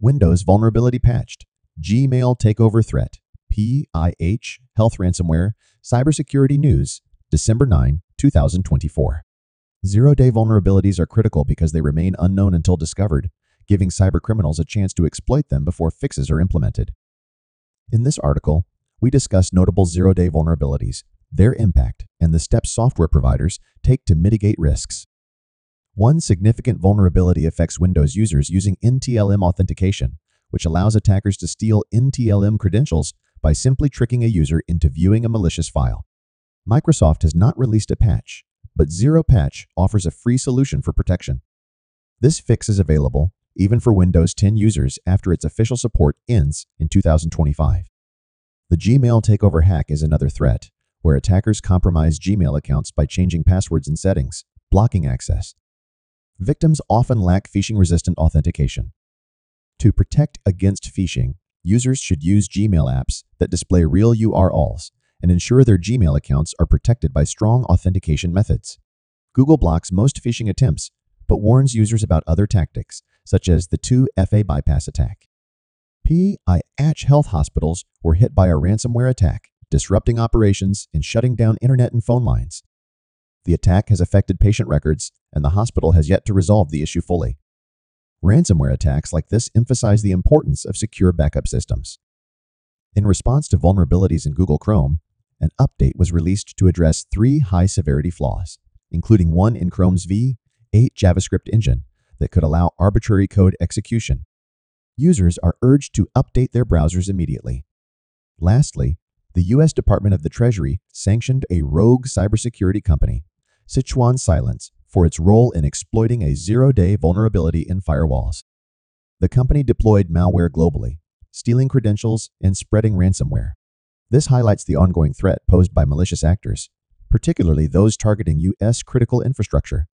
Windows vulnerability patched. Gmail takeover threat. PIH health ransomware. Cybersecurity news. December 9, 2024. Zero-day vulnerabilities are critical because they remain unknown until discovered, giving cybercriminals a chance to exploit them before fixes are implemented. In this article, we discuss notable zero-day vulnerabilities, their impact, and the steps software providers take to mitigate risks. One significant vulnerability affects Windows users using NTLM authentication, which allows attackers to steal NTLM credentials by simply tricking a user into viewing a malicious file. Microsoft has not released a patch, but ZeroPatch offers a free solution for protection. This fix is available even for Windows 10 users after its official support ends in 2025. The Gmail takeover hack is another threat, where attackers compromise Gmail accounts by changing passwords and settings, blocking access. Victims often lack phishing-resistant authentication. To protect against phishing, users should use Gmail apps that display real URLs and ensure their Gmail accounts are protected by strong authentication methods. Google blocks most phishing attempts, but warns users about other tactics, such as the 2FA bypass attack. PIH health hospitals were hit by a ransomware attack, disrupting operations and shutting down internet and phone lines. The attack has affected patient records, and the hospital has yet to resolve the issue fully. Ransomware attacks like this emphasize the importance of secure backup systems. In response to vulnerabilities in Google Chrome, an update was released to address 3 high-severity flaws, including one in Chrome's V8 JavaScript engine that could allow arbitrary code execution. Users are urged to update their browsers immediately. Lastly, the U.S. Department of the Treasury sanctioned a rogue cybersecurity company, Sichuan Silence, for its role in exploiting a zero-day vulnerability in firewalls. The company deployed malware globally, stealing credentials and spreading ransomware. This highlights the ongoing threat posed by malicious actors, particularly those targeting U.S. critical infrastructure.